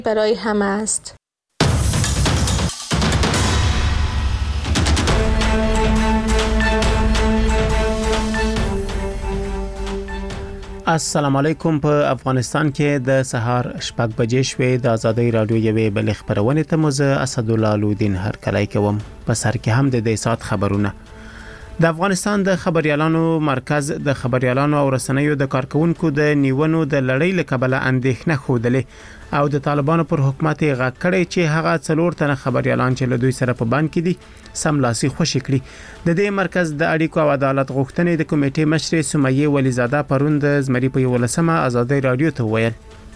برای همه است. السلام علیکم. په افغانستان کې د سهار 8 بجې شوې د آزادۍ رادیو یوې بل خبرونه ته مزه اسدالله لودین هر کله کوم په سر کې هم د دې سات خبرونه. د افغانستان د خبريالانو مرکز د خبريالانو او رسنیو د کارکونکو د نیونو د لړۍ لکبله اندېښنه خوده او د طالبانو پر حکومت غږ کړي چې هغه 4 تنه خبريالان چې له دوی سره په بند کې دي سملاسي خوشی کړي. د دې مرکز د اړیکو او عدالت غوښتنې د کمیټې مشر سمیه ولیزاده پروند زمری په 11مه آزادۍ رادیو ته ویل.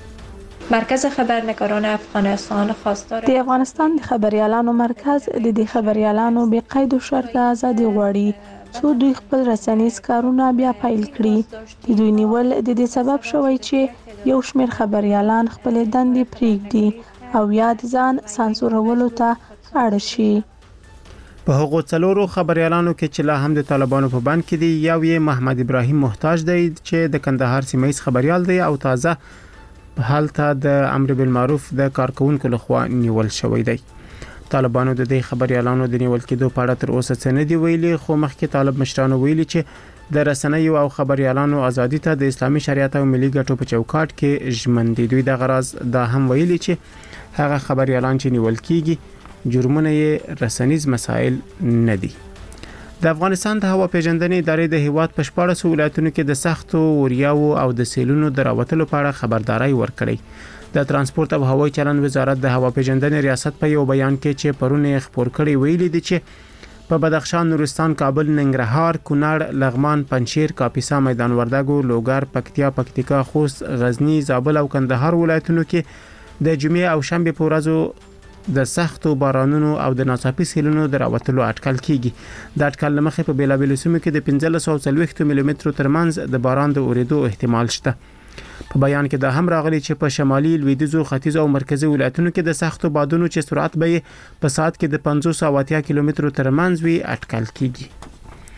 مرکز خبرنگاران افغانستان خواستار د افغانستان د خبريالانو مرکز د دې خبريالانو به قید او شرط ازادي غواړي څو دوی خپل رسنیز کارونه بیا پیل کړي. د دوی نیول د دې سبب شوی چې یو شمېر خبريالان خپل دندې پریږدي او یا د ځان سانسورولو ته اړ شي. په هغو 4 خبريالانو کې چې لا هم د طالبانو په بند کې دي یو یې محمد ابراهیم محتاج دی چې د کندهار سیمه ایز خبريال دی او تازه په حال ته د امر بالمعروف د کارکونکو لخوا نیول شوی دی. طالبانو د دې خبريالانو د نیول کېدو په اړه تر اوسه څه نه دی ویلي، خو مخکې طالب مشرانو ویلي چې د رسنیو او خبريالانو ازادي ته د اسلامي شریعت او ملي ګټو په چوکاټ کې ژمن دي. دوی د غرض دا هم ویلي چې هغه خبريالان چې نیول کیږي جرمونه یې رسنیز مسائل نه دي. د افغانستان د هوا پیژندنې ادارې د هیواد په 14 ولایتونو کې د سختو وریاو او د سیلونو د راوتلو په اړه خبرداري ورکړې. د ترانسپورت او هوایي چلند وزارت د هوا پیژندنې ریاست په یو بیان کې چې پرونه خبر کړی ویلي دي چې په بدخشان، نورستان، کابل، ننګرهار، کونړ، لغمان، پنجشیر، کاپیسا، میدان وردګو، لوګر، پکتیا، پکتیکا، خوست، غزنی، زابل او کندهار ولایتونو کې د جمعې او شنبه په ورځو د سختو بارانونو او د ناڅاپي سیلونو د راوتلو اټکل کیږي. د اټکل لمخې په بیلابیلو سیمو کې د 1540 ملي متر ترمنځ د باران د اوریدو احتمال شته. په بیان کې دا هم راغلي چې په شمالي، لویدیځو، ختیځ او مرکزي ولایتونو کې د سختو بادونو چې سرعت به په ساعت کې د 580 کیلومترو ترمنځ وي اټکل کیږي.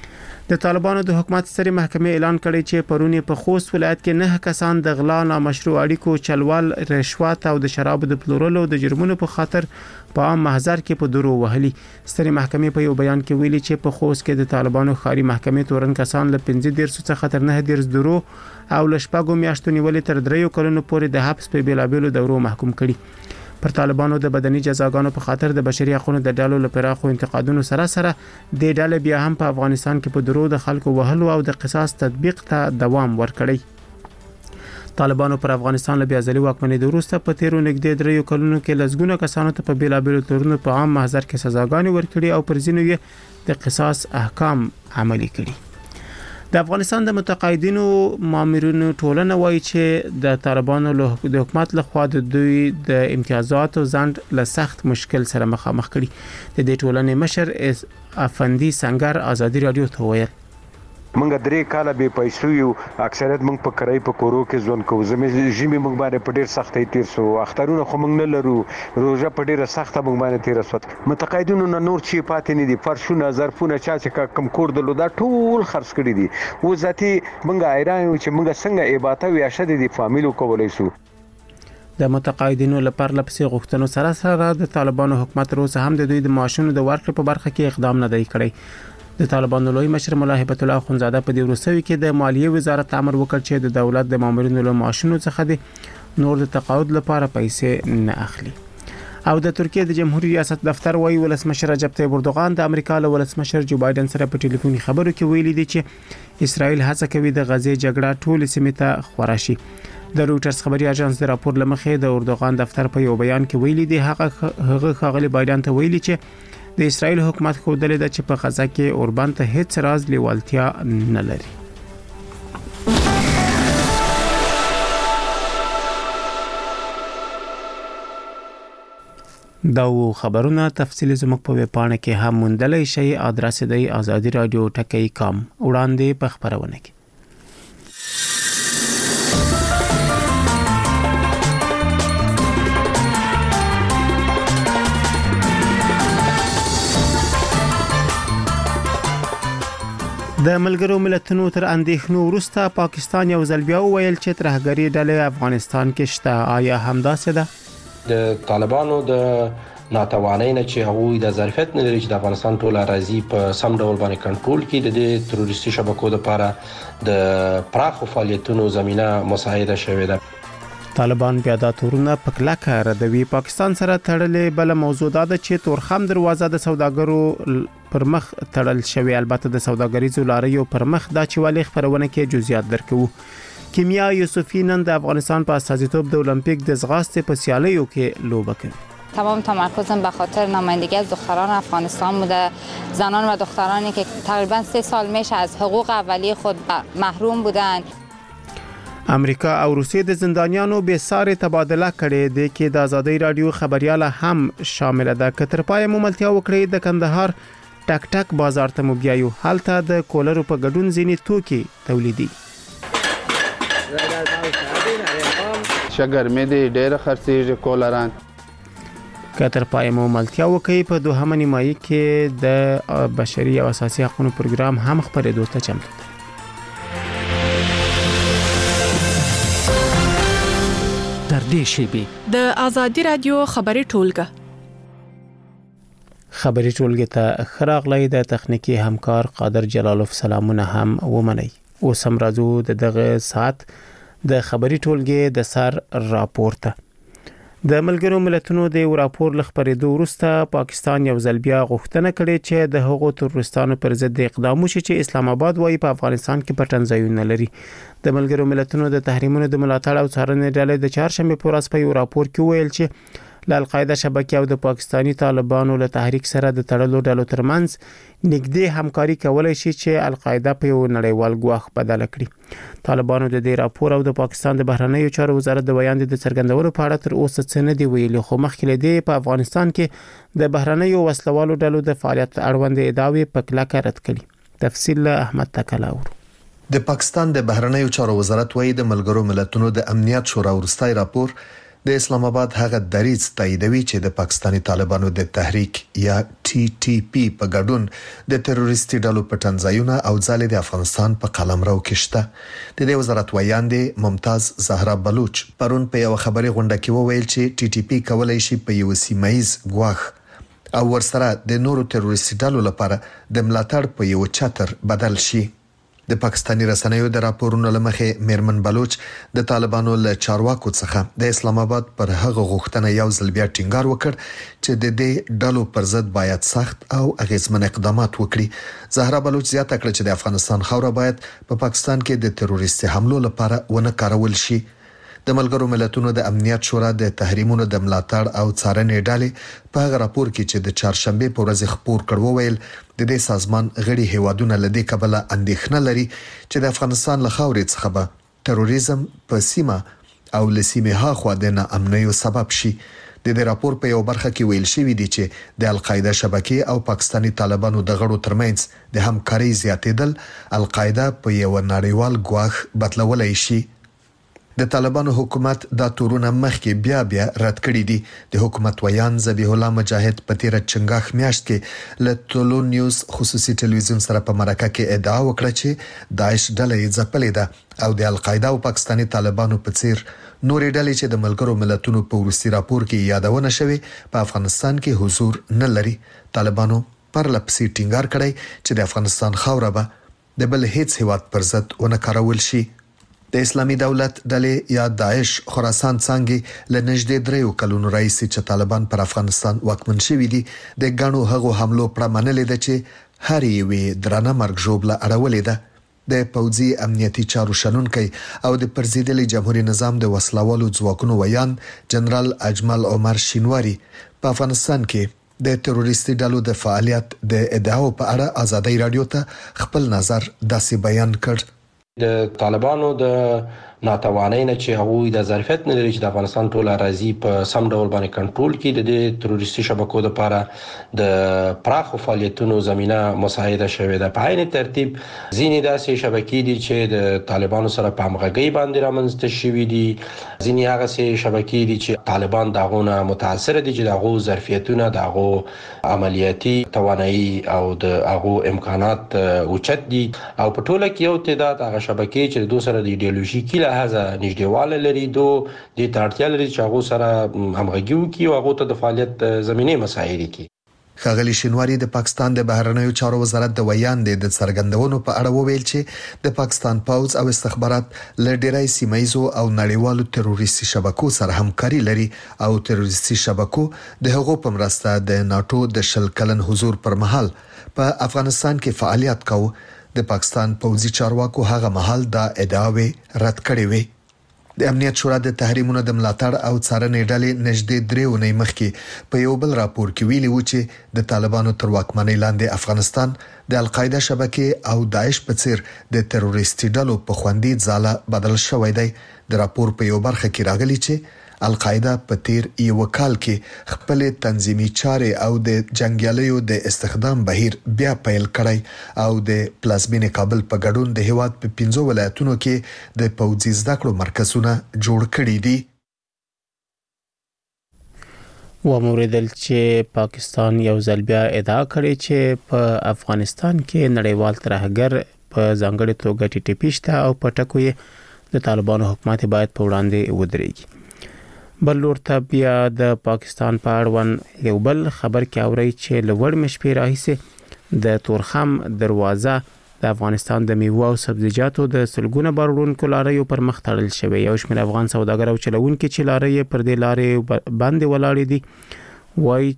د طالبانو د حکومت سترې محکمې اعلان کړی چې پرونی په خوست ولایت کې 9 کسان د غلا، نامشروع اړیکو، چلول، رشوت او د شرابو د پلورلو د جرمونو په خاطر په عام محضر کې په درو وهلي. سترې محکمې په یو بیان کې ویلي چې په خوست کې د طالبانو خاري محکمې تورن کسان له 15 څخه تر 9 درو او له شپږو میاشتو نیولې تر 3 کلونو پورې د حبس په بیلابیلو دورو محکوم کړي. پر طالبانو د بدني جزاګانو په خاطر د بشري حقوقو د ډلو لپاره خو انتقادونو سره د ډلې بیا هم په افغانستان کې په درو د خلکو وهلو او د قصاص تطبیق ته دوام ورکړي. طالبانو پر افغانستان له بیا ځلي واکمنۍ د وروسته په تیرو نږدې 3 کلونو کې لزګونه کسانو ته په بیلابیلو تورونو په عام محضر کې سزاګانې ورکړي او پر ځینو یې د قصاص احکام عملي کړي. د افغانستان د متقاعدینو مامورینو ټولنه وایي چې د طالبانو د حکومت لخوا د دوی د امتیازاتو ځند له سخت مشکل سره مخامخ کړي. د دې ټولنې مشر افندي سنگر آزادي رادیو ته ویل. منګه 3 کاله به پیسو یو اکثریت منګ په کرای په کورو کې ځون کو زمې جمی منګ باندې په ډیر سختۍ تیر سو اخترونه خو منګ نه لرو روزه په ډیره سخته منګ باندې تیر سو متقاعدینو نه نور چی پاتې نه دي فرشونه ظرفونه چا چې کم کور دلو دا ټول خرڅ کړی دي و ذاتی منګه ایران چې منګه څنګه عبادت وي شته دي فامیلو کولای سو. د متقاعدینو لپاره لپسې غوښتنو سره د طالبانو حکومت روزه هم د دوی د معاشونو د ورکړې په برخه کې اقدام نه دی کړی. د طالبانو لوی مشر مولا هیبت الله اخونزاده په دې وروستیو کې د مالیې وزارت امر وکړ چې د دولت د مامورینو له معاشونو څخه د نور د تقاعد لپاره پیسې نه اخلي. او د ترکیه د جمهوریت ریاست دفتر وايي ولسمشر رجب طیب اردوغان د امریکا له ولسمشر جو بایدن سره په ټلیفوني خبرو کې ویلي دي چې اسرائیل هڅه کوي د غزې جګړه ټول سیمه ته خورا شي. د رويټرز خبري اژانس د راپور لمخې د اردوغان دفتر په یو بیان کې ویلي دي هغه خغلی بایدن ته ویلي چې د اسرائیل حکومت خو دلته د چې په غزا کې اوربان ته هیڅ راز لیوالتیا نه لري. دا خبرونه تفصیلی زموږ په ویب پاڼه کې هم موندلای شئ. ادرس دی azadi.radio.com وړاندې په خبرونه کې. د ملګرو ملتونو تر اندېښنو وروسته پاکستان یو ځل بیا ویل چې ترهګری ډلې افغانستان کې شته. آیا همداسې ده؟ د طالبانو د ناتوانۍ نه چې هغوی د ظرفیت نه لري چې د افغانستان ټول اراضي په سم ډول باندې کنټرول کړي د تروریستي شبکو لپاره د پراخو فعالیتونو زمينه مساعده شوې ده. طالبان بیا دا تورونه په کلکه ردوي. پاکستان سره تړلې بل موضوع ده چې تورخم دروازه د سوداګرو پر مخ تړل شوی. البته د سوداګریزو لاریو پر مخ دا چې ولې خبرونه کې جزئیات درکو. کیمیا یوسفی نن د افغانستان په استازیتوب د المپیک د ځغاستې په سیالیو کې لوبه کوي. تمام تمرکزم به خاطر نمایندگی از دختران افغانستان بوده، زنان و دخترانی که تقریبا 3 سال میشه از حقوق اولیه خود محروم بودند. امریکا او روسیې د زندانیانو به ساري تبادله کړي د کې د ازادي رادیو خبرياله هم شامل ده. کتر پای مملتیا وکړي د کندهار ټک ټک بازار ته مبيایو حالته د کولرو په ګډون ځینی توکي تولیدي. شګر مې دې ډېر خرڅېږي کولران. کتر پای مملتیا وکړي په دوهمه نیمایي کې د بشري او اساسي حقوقو پروګرام هم خبرېدو ته چمتو ده. د ازادي رادیو خبري ټولګه خبري ټولګه ته خراغلی د تخنیکی همکار قادر جلالوف سلامونه هم ومني. اوس هم راځو د دغه ساعت د خبري ټولګه د سر راپورته. د ملګرو ملتونو د راپور لخبرېدو وروسته پاکستان یو ځل بیا غوښتنه کړې چې د هغو تروریستانو پر ضد اقدام وشي چې اسلام آباد وايي په افغانستان کې پټن ځایونه لري. د ملګرو ملتونو د تحریمونو د ملاتړ او څارنې ډلې د چهارشنبه په ورځ په یو راپور کې ویل چې ل القاعده شبکې او د پاکستانی طالبانو له تحریک سره د تړلو ډلو ترمنځ نږدې همکاري کولای شي چې القاعده په یو نړیوال ګواښ بدل کړي. طالبانو د دې راپور او د پاکستان د بهرنیو چارو وزارت د بیان د څرګندولو په اړه تر اوسه څه نه دی ویلي، خو مخکې لدی په افغانستان کې د بهرنیو وسلوالو ډلو د فعالیت اړوند ادعاوې په کلکه رد کړي. تفصیل احمد تکلاور. د پاکستان د بهرنیو چارو وزارت وایي د ملګرو ملتونو د امنیت شورا وروستي راپور د اسلام آباد هغه دریځ تاییدوي چې د پاکستانی طالبانو د تحریک یا TTP په ګډون د تروریستي ډلو په تنظیمونه او ځالې د افغانستان په قلمرو کې شته. د دې وزارت ویاندې ممتاز زهرا بلوچ پرون په یو خبري غونډه کې وویل چې TTP کولای شي په یو سیمایز ګواښ او ورسره د نورو تروریستي ډلو لپاره د ملاتړ په یو چتر بدل شي. د پاکستاني رسنیو د راپورونو لمخې میرمن بلوچ د طالبانو له چارواکو څخه د اسلام آباد پر هغه غوښتنه یو ځل بیا ټینګار وکړ چې د دې ډلو پر ضد باید سخت او اغیزمن اقدامات وکړي. زهرا بلوچ زیاته کړه چې د افغانستان خاوره باید په پاکستان کې د تروریستي حملو لپاره ونه کارول شي. د ملګرو ملتونو د امنیت شورا د تحریمونو د ملاتړ او څارنې ډلې په هغه راپور کې چې د چهارشنبه په ورځ خبر کړو ویل د دې سازمان غړي هیوادونه لدې کبله اندېښنه لري چې د افغانستان له خاورې څخه به تروریزم په سیمه او لسیمه ها خو د ناامنیو سبب شي. د دې راپور په یو برخه کې ویل شوی دی چې د القاعده شبکې او پاکستانی طالبانو د غړو ترمنځ د همکاري زیاتېدل القاعده په یو نړیوال ګواښ بدلولای شي. د طالبانو حکومت دا تورونه مخکې بیا رد کړی دي. د حکومت ویان ذبیح الله مجاهد په تیر چنګاخ میاشت کې له ټولو نیوز خصوصي ټلویزیون سره په مرکه کې ادعا وکړه چې داعش ډله یې ځپلې ده او د القاعده او پاکستانی طالبانو په څیر نورې ډلې چې د ملګرو ملتونو په وروستي راپور کې یادونه شوې په افغانستان کې حضور نه لري. طالبانو پر لپسې ټینګار کړی چې د افغانستان خاوره به د بل هیڅ هیواد پر ضد ونه کارول شي. د اسلامي دولت ډلې یا داعش خراسان څنګه له نږدې 3 کلونو راځي چې طالبان پر افغانستان واکمن شوي دي. د ګڼو هغو حملو پر منلې ده چې هر یوې درنه مرګ ژوبله اړولې ده. د پوځي امنیتي چارو شنونکي او د پرزیدلي جمهوریت نظام د وسلوالو ځواکونو ویان جنرال اجمل عمر شینواری په افغانستان کې د تروریستي ډلو د فعالیت د ادعاو په اړه ازادي رادیو ته خپل نظر داسې بیان کړ. د طالبانو د ناتوانۍ نه چې هغوی د ظرفیت نه لري چې د افغانستان ټول اراضي په سم ډول باندې کنټرول کړي د تروریستي شبکو لپاره د پراخو فعالیتونو زمينه مساعده شوې ده. په عین ترتیب ځینې داسې شبکې دي چې د طالبانو سره په همغږي باندې رامنځته شوې دي. ځینې هغه شبکې دي چې طالبان دغه متاثر دي چې دغه ظرفیتونه دغه عملیاتي توانایي او دغه امکانات اوچت دي او په ټوله کې یو تعداد هغه شبکې چې د دوه سره د ایدئولوژیکي لحاظه نږدېواله لري دو د تړتیا لري چې هغه سره همغږي وکړي او هغه ته د فعالیت زمينه مساعده کړي. ښاغلي شینواری د پاکستان د بهرنیو چارو وزارت د ویاندې د څرګندونو په اړه وویل چې د پاکستان پوځ او استخبارات له ډیری سیمایزو او نړیوالو تروریستي شبکو سره همکاري لري او تروریستي شبکو د هغو په مرسته د ناتو د 10 کلن حضور پر مهال په افغانستان کې فعالیت کاوه. د پاکستان پوځي چارواکو هغه مهال دا ادعاوې رد کړې وې. د امنیت شورا د تحریمونو د ملاتړ او څارنې ډلې نږدې 3 اونۍ مخکې په یو بل راپور کې ویلي و چې د طالبانو تر واکمنۍ لاندې افغانستان د القاعده شبکې او داعش په څیر د تروریستي ډلو په خوندي ځاله بدل شوی دی. د راپور په یو برخه کې راغلي چې القاعده په تیر یو کال کې خپل تنظیمي چارې او د جنگیالیو د استخدام بهیر بیا پیل کړی او د پلازمینې کابل په ګډون د هیواد په 15 ولایتونو کې د پوځي زده کړو مرکزونه جوړ کړي دي. وموریدل چې پاکستان یو ځل بیا ادعا کړې چې په افغانستان کې نړیوال ترهګر په ځانګړي توګه ټي ټي پی شته او په ټکو یې د طالبانو حکومت باید په وړاندې ودرېږي. بل لور ته بیا د پاکستان په اړوند یو بل خبر کې اوري چې لوړ مشپې راهیسه د تورخم دروازه د افغانستان د میوه او سبزیجاتو د سلګونه بارونکو لاریو پر مخ تړل شوی. یو شمېر افغان سوداګر او چلوونکي چې لارې پر دې لارې باندې ولاړ دي وایي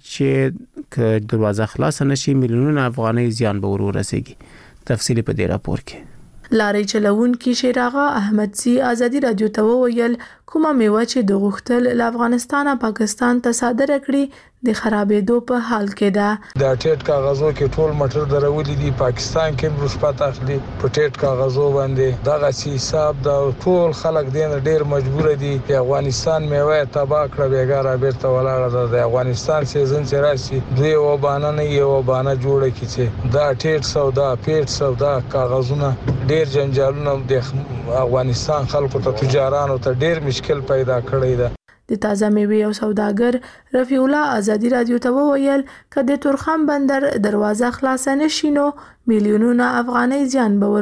چې که دروازه خلاص نشي میلیونونه افغانۍ زیان به ورسیږي. تفصیلی په دې راپور کې. لارې چلوونکي شیراغه احمدزي ازادي رادیو ته وویل کومه میوه چې د غختل له افغانستان پاکستان ته صادره کړي د خرابېدو په حال کې ده. د ټیټ کاغذو کې ټول مټر درولې دي پاکستان کې رشوت اخلي په ټیټ کاغذو باندې دغه حساب د ټول خلک دین ډیر مجبور دي په افغانستان میوه تبا کړه بیګاره بیرته ولاړه ده. د افغانستان سیزن چې راشي دوی وبانه نه یو وبانه جوړه کیږي دا ټیټ سودا پیټ سودا کاغذونه ډیر جنجالونه د افغانستان خلکو ته تجارانو ته ډیر مشکل پیدا کړی ده. د تازه میوه او سوداګر رفیع الله ازادي رادیو ته وویل چې د تورخم بندر دروازه خلاص نشي نو میلیونونه افغانۍ زیان به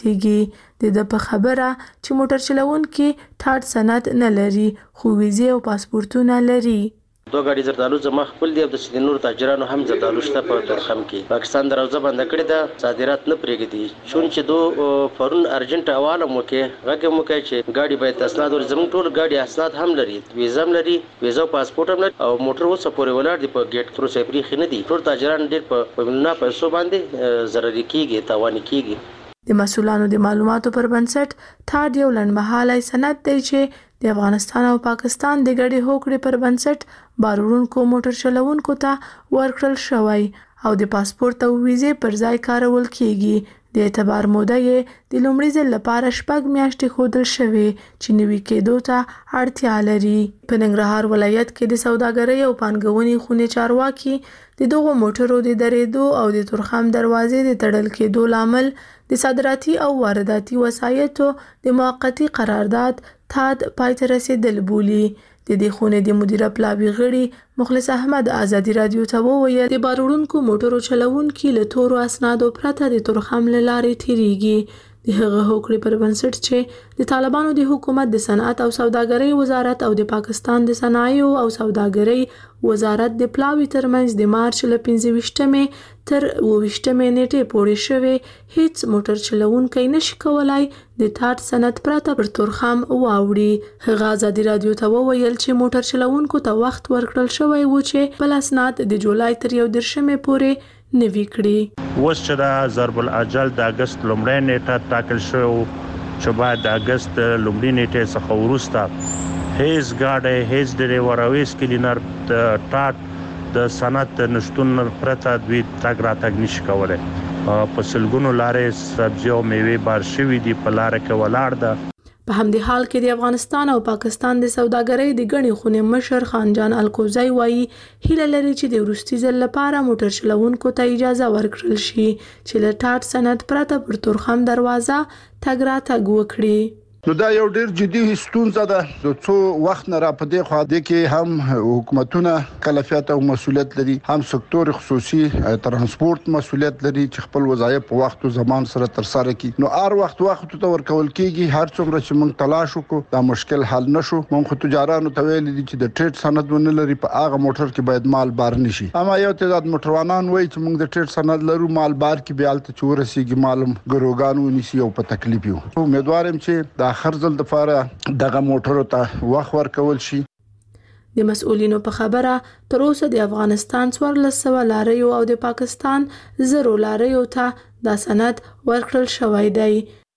ورسیږي. د په خبره چې موټر چلوونکي ټاټ سند نه لري خو ویزه او پاسپورتونه لري. دو غاډي زردالو زما خپل دی د سینور تاجرانو هم زردالو شته په تورخم کې. پاکستان دروازه بند کړې ده صادرات نه پرېږدي شون چې دو فورن ارجنټ حواله مو کې راکه مو کې چې غاډي باید اسناد ور زمون ټول غاډي اسناد هم لري ویزا هم لري ویزا پاسپورت هم لري او موټر وسه پورې ولاړ دی په ګیټ تر اوسه پرې خنه دي. ټول تاجران ډېر په ملنا پیسو باندې ضرر کیږي تاوان کیږي. د مسولانو د معلوماتو پر بنسټ ټاډ یو لنډمهاله سند دی چې د افغانستان او پاکستان د ګډې هوکړې پر بنسټ بارونکو موټر چلوونکو ته ورکړل شوی او د پاسپورت او ویزې پر ځای کارول کیږي. د اعتبار موده یې د لومړي ځل لپاره 6 میاشتې ښودل شوې چې نوي کېدو ته اړتیا لري. په ننګرهار ولایت کې د سوداګرۍ او پانګونې خونې چارواکي د دغو موټرو د درېدو او د تورخم دروازې د تړل کېدو لامل د صادراتي او وارداتي وسایطو د موقتی قرارداد تاد پای ته رسیدل بولي. د دې خونې د مدیره پلاوي غړي مخلص احمد ازادي رادیو ته وویل د بارونکو موټرو چلوونکي له تورو اسنادو پرته د تورخم له لارې تیریږي. د هغه هوکړې پر بنسټ چې د طالبانو د حکومت د صنعت او سوداګرۍ وزارت او د پاکستان د صنایع او سوداګرۍ وزارت د پلاوي ترمنځ د مارچ له 15مې تر 28مې نیټې پورې شوې هیڅ موټر چلوونکی نشي کولای د ټاټ سند پرته پر تورخم واوړي. هغه ازادي رادیو ته وویل چې موټر چلوونکو ته وخت ورکړل شوی و چې بل اسناد د جولای تر 31مې پورې نوي کړي. اوس چې د ضرب الاجل د اگست لومړۍ نیټه ټاکل شوی چې بعد د اگست لومړۍ نیټه څخه وروسته هیڅ گاډي هیڅ ډرایور او هیڅ کلینر ټاټ د صنعت نشټون پرته دوی تګ راتګ نشي کولای. په سلګونو لارې سبزی او میوه بار شوی دي په لار کې ولاړ ده. په همدې حال کې د افغانستان او پاکستان د سوداګرۍ د غني خونې مشر خانجان الکوزی وایي هیله لري چې د وروستي ځل لپاره موټر چلوونکو ته اجازه ورکړل شي چې له ټاټ سند پرته پر تورخم دروازه تګ راتګ وکړي. نو دا یو ډیر جدي ستونزه ده د څو وخت نه را پدې خو د کې هم حکومتونه کلفیت او مسولیت لري، هم سکتور خصوصي ترانسپورت مسولیت لري چې خپل وظایف په وخت او زمان سره تر سره کړي. نو هر وخت ته ورکول کیږي، هر څومره چې موږ تلاش وکړو دا مشکل حل نشو. موږ خو تجارانو ته ویل دي چې د ټریډ سند ونه لري په هغه موټر کې باید مال بار نشي. اما یو تعداد موټروانان وایي چې موږ د ټریډ سند لرو، مال بار کې بیا ته چورسيږي مالم ګروګانو نشي او په تکلیف یو. امیدوار يم چې د اخر ځل لپاره دغه موټر ته وخت ورکول شي. د مسؤلینو په خبره تر اوسه د افغانستان 1400 لاریو او د پاکستان 0 لاریو ته دا سند ورکړل شوی دی.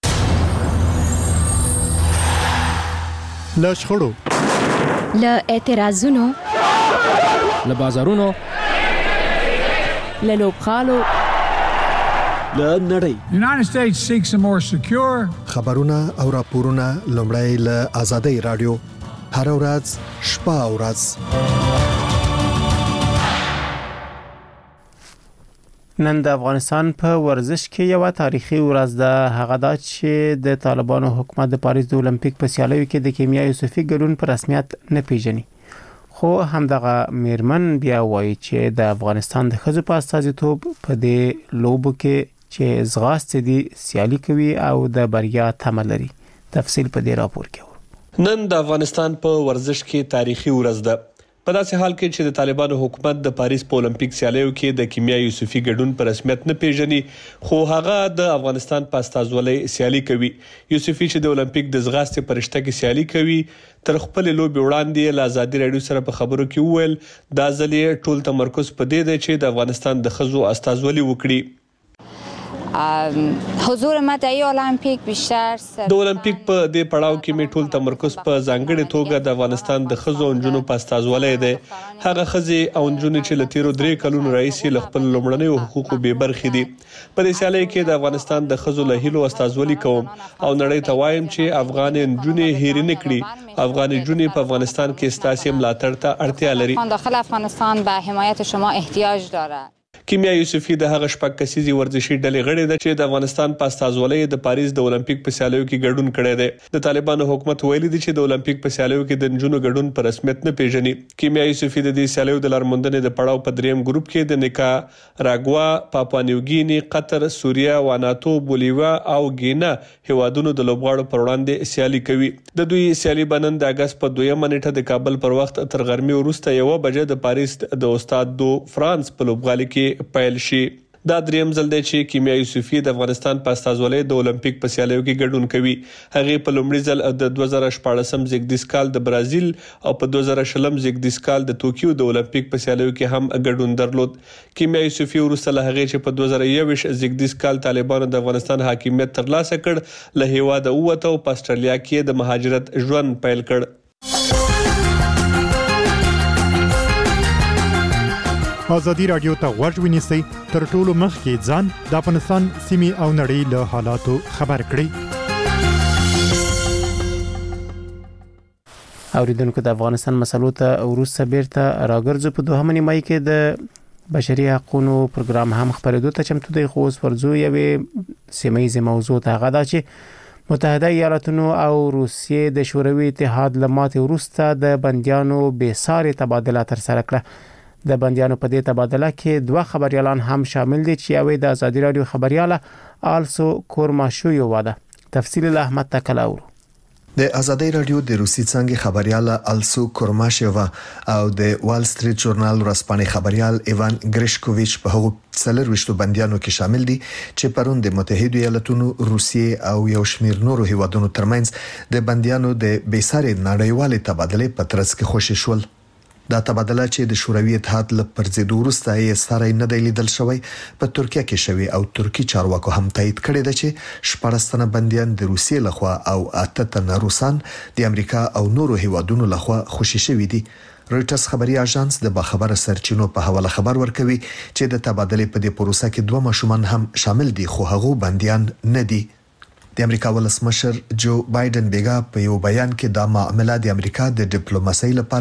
له شخړو، له اعتراضونو، له بازارونو، له لوبغالو، له نړۍ. United States seeks a more secure. خبرونه او راپورونه لومړی له آزادۍ رادیو هر ورځ شپه او ورځ. نن د افغانستان په ورزش کې یو تاریخي ورځ ده، هغه دا چې د طالبانو حکومت د پاریس د اولمپیک په سیالیو کې د کیمیا یوسفي ګډون په رسمیت نه پیژني. خو همدغه میرمن بیا وایي چې د افغانستان د ښځو په استازیتوب په دې لوبو کې چې زغاستې دي سیالي کوي او د بریا تمه لري. تفصیل په دې راپور کې. نن د افغانستان په ورزش کې تاریخي ورځ ده، په داسې حال کې چې د طالبانو حکومت د پاریس په اولمپیک سیالیو کې د کیمیا یوسفي ګډون په رسمیت نه پیژني، خو هغه د افغانستان په استازولۍ سیالي کوي. یوسفي چې د اولمپیک د زغاستې په رشته کې سیالي کوي، تر خپل لوبي وړاندې له آزادي رادیو سره په خبرو کې وویل دا ځلې ټول تمرکز په دې دی چې د افغانستان د ښځو استازولي وکړي. حضور ما د المپیک بیشتر د اولمپیک په دې پړاو کې می ټول تمرکز په ځانګړي توګه د افغانستان د ښځو او نجونو په استازولۍ دی. هغه ښځې او نجونې چې له تیرو 3 کلونو راهیسې له خپل لومړنیو حقوقو بې برخې دي. په دې سیالۍ کې د افغانستان د ښځو له هیلو استازولي کوم او نړۍ ته وایم چې افغان نجونې هېرې نه کړي. افغان نجونې په افغانستان کې ستاسو ملاتړ ته اړتیا لري. داخل افغانستان به حمایت شما احتیاج دارد. کیمیا یوسفي د هغه شپږ کسیزي ورزشي ډلې غړې ده چې د افغانستان په استازولۍ د پاریس د اولمپیک په سیالیو کې ګډون کړی دی. د طالبانو حکومت ویلي دی چې د اولمپیک په سیالیو کې د نجونو ګډون په رسمیت نه پیژني. کیمیا یوسفي د دې سیالیو د لارموندنې د پړاو په دریم ګروپ کې د نیکاراګوا، پاپوا نیوګینی، قطر، سوریه، واناتو، بولیویا او ګینا هیوادونو د لوبغاړو پر وړاندې سیالي کوي. د دوی سیالي بنن د اگست په 2 نیټه د کابل پر وخت تر غرمې وروسته 1 بجې د پاریس د استاد دو فرانس په لوبغالي کې پیل شي. دا دریم ځل دی چې کیمیا یوسفي د افغانستان په استازولۍ د اولمپیک په سیالیو کې ګډون کوي. هغه په لومړي ځل د 2014 زیږدیز کال د برازیل او په 2020 زیږدیز کال د توکیو د اولمپیک په سیالیو کې هم ګډون درلود. کیمیا یوسفي وروسته له هغه چې په 2021 زیږدیز کال طالبانو د افغانستان حاکمیت ترلاسه کړ، له هیواده ووته او په استرالیا کې د مهاجرت ژوند پیل کړ. آزادی رادیو ته غوږ ونیسئ، تر ټولو مخکې ځان د افغانستان سیمې او نړۍ له حالاتو خبر کړئ. اوریدونکو د افغانستان مسلو ته وروسته بیرته راګرځو. په دوهمه نیمایي کې د بشري حقوقو پروګرام هم خبرېدو ته چمتو دی، خو اوس ورځو یوې سیمه موضوع ته هغه دا چې متحده ایالاتونو او روسیې د شوروي اتحاد له ماتې وروسته د بندیانو بېساري تبادله ترسره کړه. د بندیانو په دې تبادله کې 2 خبريالان هم شامل دي چې یوې د آزادي رادیو خبرياله آلسو کورماشویو واده. تفصیل له احمد تکلاور. د آزادي رادیو د روسي څنګه خبرياله آلسو کورماشووا او د وال سټریټ ژورنال ورځپاڼې خبريال ایوان ګریشکوویچ په هغو 24 بندیانو کې شامل دي چې پرون د متحده ایالاتونو، روسیې او یو شمېر نورو هیوادونو ترمنځ د بندیانو د بېساري نړیوالې تبادلې په ترڅ کې خوشی شول. دا تبادله چې د شوروي اتحاد له پرځېدو وروسته یې سره نه دی لیدل شوی، په ترکیه کې شوی او ترکی چارواکو هم تایید کړی دی چې 14 تنه بندیان د روسیې لخوا او 8 تنه روسان د امریکا او نورو هیوادونو لخوا خوشی شوی دي. رويټرز خبري اژانس د باخبره سرچینو په حواله خبر ورکوي چې د تبادلې په دې پروسه کې 2 ماشومان هم شامل دي، خو هغه بندیان نه دي. د امریکا ولسمشر جو بایدن بیګا په یو بیان کې دا معاملې د امریکا د ډیپلوماسۍ لپاره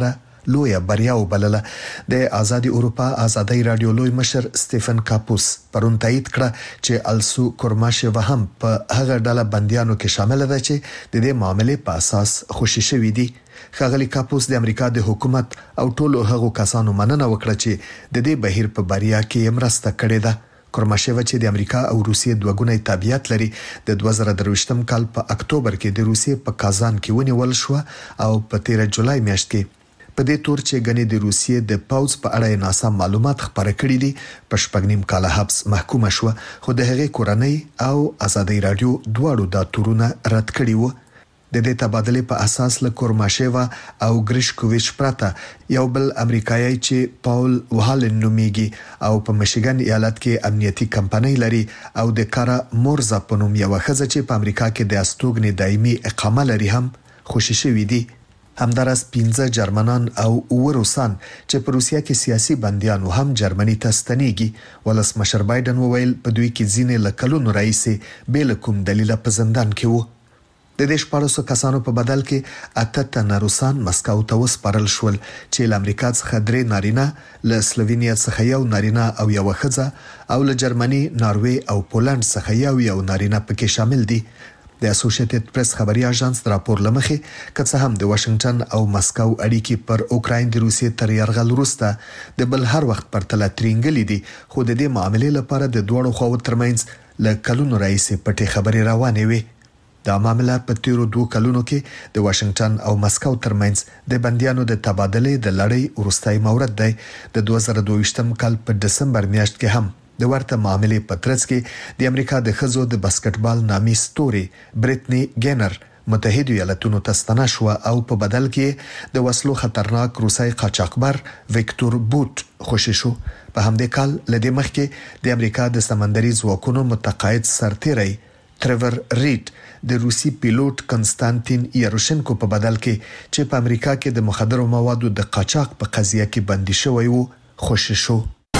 لویه بریا وبلله. د آزادي اروپا آزادي رادیو لوی مشر سټيفن کاپوس پرون تایید کړه چې السو کورماشووا هم په هغه ډله بنديانو کې شامل ده چې د دې معاملې په اساس خوشی شوی دي. ښاغلي کاپوس د امریکا د حکومت او ټولو هغو کسانو مننه وکړه چې د دې بهیر په بریا کې مرسته کړې ده. کورماشووا چې د امریکا او روسیې دوه ګونی تابعیت لري د 2023م کال په اکتوبر کې د روسیې په کازان کې ونیول شو او په 13 جولای میاشت کې په دې تور چې غني د روسیې د پاوز په اړه ناسم معلومات خبره کړې دي په شپږنیم کال حبس محکومه شو، خو د هغې کورنۍ او آزادي رادیو دواړو دا تورونه رد کړي وو. د دې تبادله په اساس له کورماشووا او ګریشکوویچ پرته یو بل امریکایي چې پاول وهالن نومیږي او په میشیګن ایالت کې امنیتي کمپنۍ لري او د کارا مورزا په نوم یو ښځه چې په امریکا کې د استوګنې دایمي اقامه لري هم خوشی شوی دي. همدارس 15 جرمنان او روسان چې په روسیا کې سیاسي بنديانو هم جرمني ته ستنېږي. ولسمشر بایدن وویل په دوی کې ځینې لکلونو رئیس بیل کوم دلیل په زندان کې وو. د دې 14 کسانو په بدل کې 8 تنه روسان مسکو ته وسپارل شول چې له امریکا څخه 3 نارینه، له سلووینیا څخه یو نارینه او یو ښځه او له جرمني، ناروې او پولند څخه یو نارینه پکې شامل دي. د اسوسییټډ پریس خبري اژانس راپور لمخې کڅ هم د واشنگټن او مسکو اړیکې پر اوکراین د روسیې تر یرغل وروسته د بل هر وخت پر تل ترینګلې دي، خو د دې معاملې لپاره د دوړو خو ترمنځ له کلونو رئیس پټې خبري روانې وي. دا معاملې په تیرو 2 کلونو کې د واشنگټن او مسکو ترمنځ د بنديانو د تبادلې د لړۍ وروستۍ مورد دی. د 2022م کال په دسمبر میاشت کې هم د ورته معاملې په ترڅ کې د امریکا د ښځو د باسکټبال نامي ستوري بریټنی ګینر متحده ایالاتونو ته ستنه شو او په بدل کې د وسلو خطرناک روسي قاچاقبر ویکتور بوت خوشی شو. په همدې کال لدې مخکې د امریکا د سمندري ځواکونو متقاعد سرتیری تریور ریډ د روسي پیلوټ کنستانتین یاروشنکو په بدل کې چې په امریکا کې د مخدرو موادو د قاچاق په قضیه کې بندي شوی وو خوشی شو.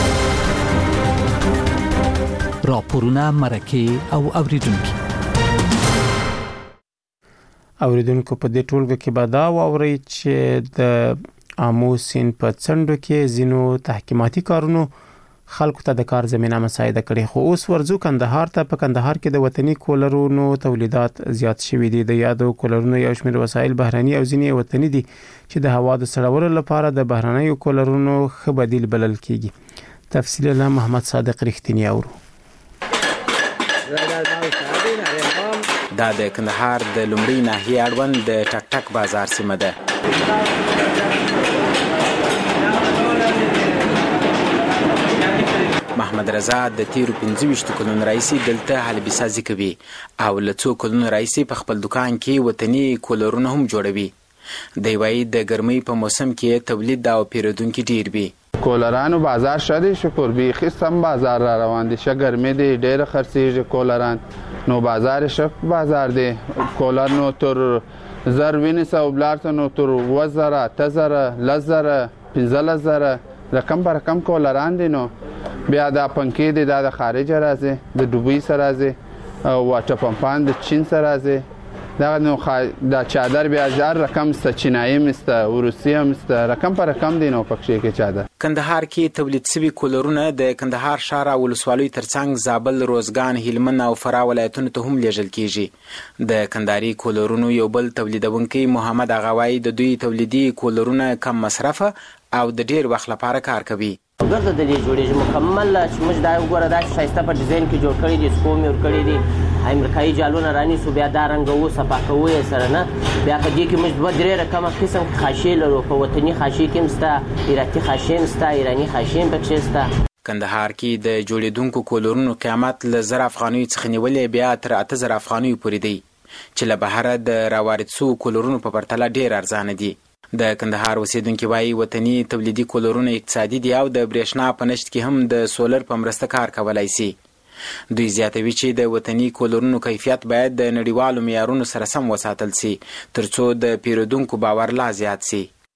راپورونه مرکه او اوریدونکو په دې ټولګه کې به دا واوري چې د آمو سیند په څنډو کې زینو تحقیقاتي کارونو خلکو ته د کار زمينه مساعده کړي. خو اوس ورځو کندهار ته په کندهار کې د وطني کولرونو تولیدات زیات شوي دي. د یادو کولرونو یو شمېر وسایل بهراني او ځینې وطني دي چې د هوا د سړولو لپاره د بهراني کولرونو ښه بدیل بلل کیږي. تفصیل له محمد صادق رښتینی اورو. دا د کندهار د لومړی ناحیه اړوند د ټک ټک بازار سیمه ده. محمد رضا د تیرو 25 کلونو رئیسي دلته حلبي سازي کوي او له څو کلونو رئیسي په خپل دکان کې وطني کولرونه هم جوړوي. دی وايي د ګرمۍ په موسم کې تولید او پیرودونکو ډیر وي. کولرانو بازار شدی شکر بیخی سم بازار را روان دي. شه ګرمي دي ډېر خرڅېږي کولران نو بازار شپ بازار دی. کولر نو تر زر وینسه او بلارته نو تر 2000 8000 لزر 15000 رقم پر رقم کولران دي. نو بیا دا پنکې دي د خارج راځي د دوبۍ سره راځي او واټر پمپان د چین سره راځي. دا نو دا چادر بیا هزار رقم است، چینایي است، روسي است، رقم پر رقم دي. نو پکې کې چادر کندهار کې تولید شوی کولرونه د کندهار ښار او ولسوالۍ ترڅنګ زابل، روزګان، هلمند او فراه ولایتونو ته هم لیږل کیږي. د کندهاري کولرونو یو بل تولیدونکي محمد اغاوی د دوی تولیدي کولرونه کم مصرفه او د ډیر وخت لپاره کار کوي. ګرځه د دې جوړېږي مکمل چې موږ دا وګوره دا شایسته په ډیزاین کې جوړ کړی دي، سکوم یې ورکړی دي، امریکایي جالونه رانیسو بیا دا رنګوو صفا کوو یې سره نه. بیا په دې کې موږ 2-3 رقمه قسم خاشې لرو. په وطني خاشې کې هم شته، ایراتي خاشې هم شته، ایراني خاشې هم پکې شته. کندهار کې د جوړېدونکو کولرونو قیمت له 1000 افغانیو څخه نیولې بیا تر 8000 افغانیو پورې دی چې له بهره د راوارد شوو کولرونو په پرتله ډیر ارزانه دي. د کندهار اوسیدونکو وايي وطني تولیدي کولرونه اقتصادي دي او د برېښنا په نشت کې هم د سولر په مرسته کار کولای شي. دوی زیاتوي چې د وطني کولرونو کیفیت باید د نړیوالو معیارونو سره سم وساتل شي ترڅو د پیرودونکو باور لا زیات شي.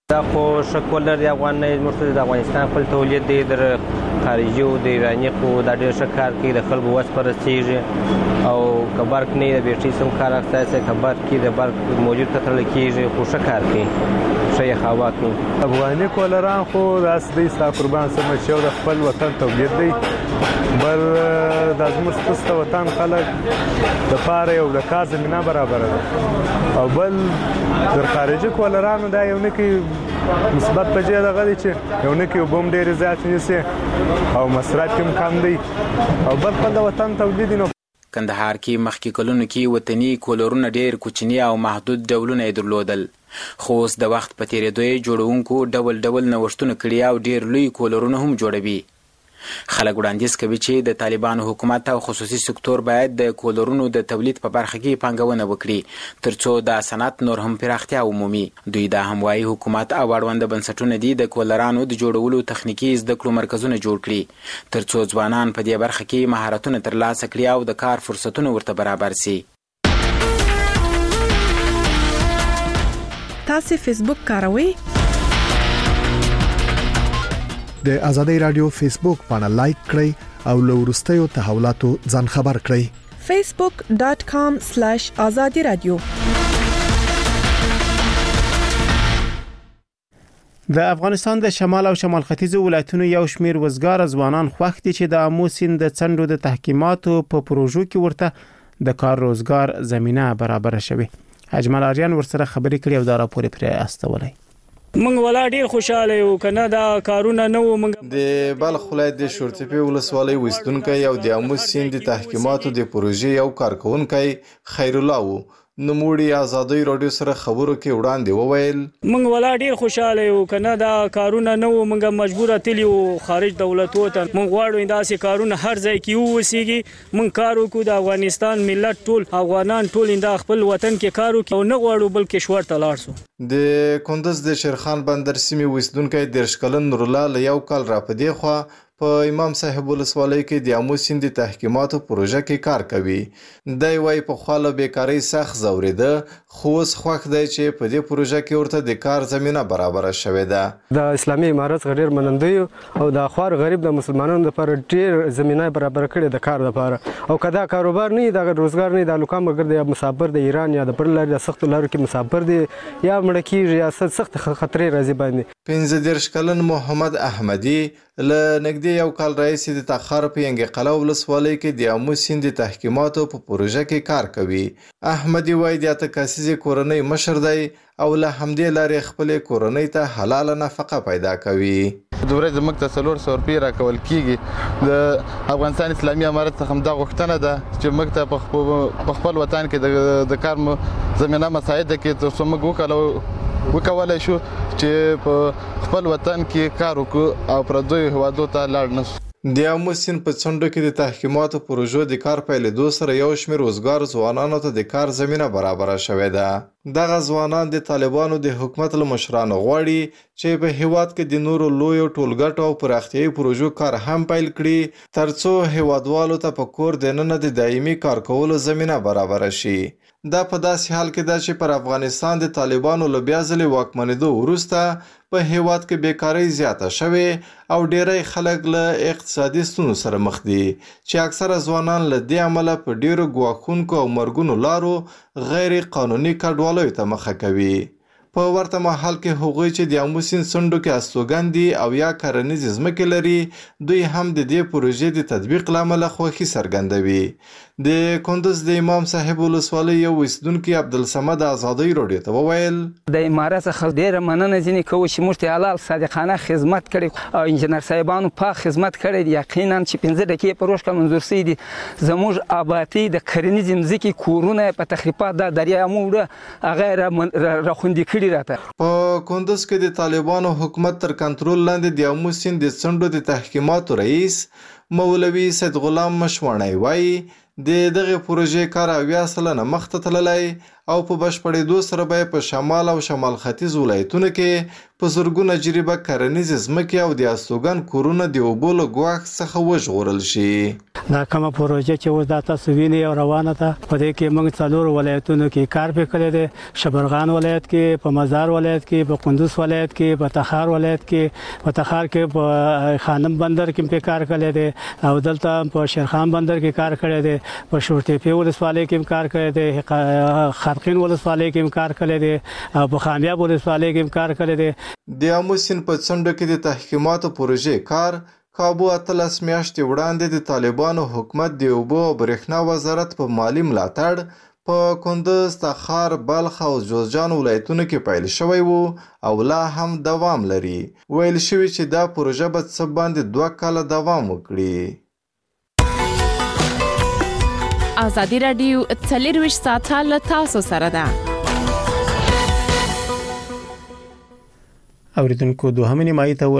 دا خو شکل د افغانستان خپل تولید دی در خارجي او د ایراني خو دا ډېر ښه کار کوي د خلکو وس پرستېږي او که برق نه د بیټرۍ سم کار اخیستی شي که برق کې د برق موجود ته تړل کېږي خو ښه کار کوي ښه یې هوا کوي. افغاني کولران خو داسې دی ستا قربان سمه چې یو د خپل وطن تولید دی بل دا زموږ ستاسو وطن خلک دپاره یو د کار زمینه برابره ده او بل د خارجي کولرانو دا یو نه کوي مثبت په دې دغه دی چې یو نه کوي اوبه هم ډېرې زیاتې نیسي او مصرف هم کم دی او بل خپل د وطن تولید نو. کندهار کې مخکې کلونو کې وطني کولرونه ډېر کوچني او محدود ډولونه یې درلودل خو اوس د وخت په تېرېدو یې جوړونکو ډول ډول نوښتونه کړي او ډېر لوی کولرونه هم جوړوي. خلک وړاندیز کوي چې د طالبانو حکومت او خصوصي سکتور باید د کولرونو د تولید په برخه کې پانګونه وکړي ترڅو د صنعت نور هم پراختیا ومومي. دوی دا هم وایي حکومت او اړونده بنسټونه دي د کولرانو د جوړولو تخنیکي زده کړو مرکزونه جوړ کړي ترڅو ځوانان په دې برخه کې مهارتونه ترلاسه کړي او د کار فرصتونه ورته برابر سي. تاسو فیسبوک کاروئ؟ د آزادۍ رادیو فیسبوک باندې لایک کړئ او له وروستیو تحولاتو ځان خبر کړئ. facebook.com/azadi radio. د افغانستان د شمال او شمال ختیځ ولایتونو یو شمیر وزګار ځوانان خوښ دي چې د آمو سیند د څنډو د تحکیماتو په پروژو کې ورته د کار روزګار زمينه برابر شوي. اجمل اریان ورسره خبرې کړې او دا راپور پرې استولای. منګ ولا ډیر خوشاله یو کنه دا کارونه نو منګ د بلخ ولایت د شورتپی ولسوالۍ وستونکو او د آمو سیند د تحکیماتو د پروژې یو کارکونکو خیر الله وو نموړي آزادۍ رادیو سره خبرو کې وړاندې وویل منګ ولا ډیر خوشاله یو کنه دا کارونه نو منګ مجبوره تلی او خارج دولتو ته منګ واړو داسې کارونه هر ځای کې وسیږي منګ کارو کو د افغانستان ملت ټول افغانان ټول د خپل وطن کې کارو کې او نه غواړو بلکې شوړ ته لاړ سو. د کندز د شیرخان بندر سیمې وستونکو د شکلن نور الله له یو کال را پدې خو په امام صاحب ولسوالۍ کې د آمو سیند تحکیماتو پروژه کې کار کوي. د وای په خاله بیکاری سخت زوریده خو اوس خوښ دی چې په دې پروژه کې ورته د کار زمينه برابر شوه ده. د اسلامي امارت غیر منندوی او د خوار غریب د مسلمانانو لپاره ډیر زمينه برابر کړي د کار لپاره او کدا کاروبار نه د روزګار نه د لوکام مګر د مسافر د ایران یا د بل لارې د سخت لارو کې مسافر دي یا مړ کیږي یا سخت خطرې راځي باندې. 15 کلن محمد احمدی له نږدې یو کال راځي د تاخر په ینګ قلا ولسوالۍ کې د آمو سیند تحکیماتو په پروژه کې کار کوي. احمدی وای د تکاسیز کورنۍ مشر دی او له همدې لارې خپل کورنۍ ته حلال نفقه پیدا کوي. د ورځې موږ ته 400 روپۍ راکول کیږي. د افغانستان اسلامي امارت څخه دا غوښتنه ده چې موږ ته په خپل وطن کې د کار زمينه مساعده کې ترڅو موږ وکولای شو چې په خپل وطن کې کار وکړو او پر دوی هوادو ته لاړ نشو. د آمو سیند په څنډو کې د تحکیماتو پروژو د کار پیلېدو سره یو شمېر وزګار ځوانانو ته د کار زمینه برابره شوې ده. دغه ځوانان د طالبانو د حکومت له مشرانو غواړي چې په هیواد کې د نورو لویو ټولګټو او پراختیايي پروژو کار هم پیل کړي ترڅو هیوادوالو ته په کور دننه د دایمي کار کولو زمینه برابره شي. دا په داسې حال کې ده چې پر افغانستان د طالبانو له بیا ځلې واکمنېدو وروسته په هیواد کې بیکاری زیاته شوې او ډېری خلک له اقتصادي ستونزو سره مخ دي چې اکثره ځوانان له دې امله په ډېرو ګواښونکو او مرګونو لارو غیر قانوني کډوالیو ته مخه کوي. په ورته مهال کې هغوی چې د آمو سیند څنډو کې استوګن دي او یا کرنیزې ځمکې لري دوی هم د دې پروژې د تطبیق له امله خوښي څرګندوي. د کندز د امام صاحب ولسوالۍ یو اوسیدونکي عبدالصمد آزادۍ رادیو ته وویل د امارت څخه ډېره مننه ځینې کوو چې موږ ته حلال صادقانه خدمت کړی او انجنیر صاحبانو پاک خدمت کړی دی. یقینا چې 15 دقیقې په روز کې منظور شوي دي. زموږ آبادي د کرنیزې ځمکې کورونه په تخریبات د دریا موړه هغه راخوندي کړي راته. په کندز کې د طالبانو حکومت تر کنټرول لاندې د آمو سیند د څنډو د تحکیماتو رئیس مولوي سید غلام مشوانی وایي د دغه پروژې کار 80% مخته تللی او په بشپړېدو سره به په شمال او شمال ختیځ ولایتونو کې په زرګونه جریبه کرنیزې ځمکې او د استوګن کورونه د اوبو له ګواښ څخه وژغورل شي. دا کومه پروژه چې اوس د تاسو ویني او روانه ده په دې کې موږ څلور ولایتونو کې کار وکړی دی شبرغان ولایت کې په مزار ولایت کې په کندوز ولایت کې په تخار ولایت کې په تخار کې په خانم بندر کې په کار کړی دی او دلته په شیرخان بندر کې کار کړی دی په شورتېپی ولسوالۍ کې کار کړی دی خرقین ولسوالۍ کې کار کړی دی او په خامیاب ولسوالۍ کې کار کړی دی د آمو سیند په څنډه کې د تحقیقاتو پروژې کار کابو 13 میاشتې وړاندې د طالبانو حکومت د اوبو او برېښنا وزارت په مالی ملاتړ په کندوز، تخار، بلخ او جوزجان ولایتونو کې پیل شوی وو او لا هم دوام لري. ویل شوی چې دا پروژه به څه باندې 2 کاله دوام وکړي. ازادي رادیو 24 ساعته له تاسو سره ده. اوریدونکو دوهمه نیمایي ته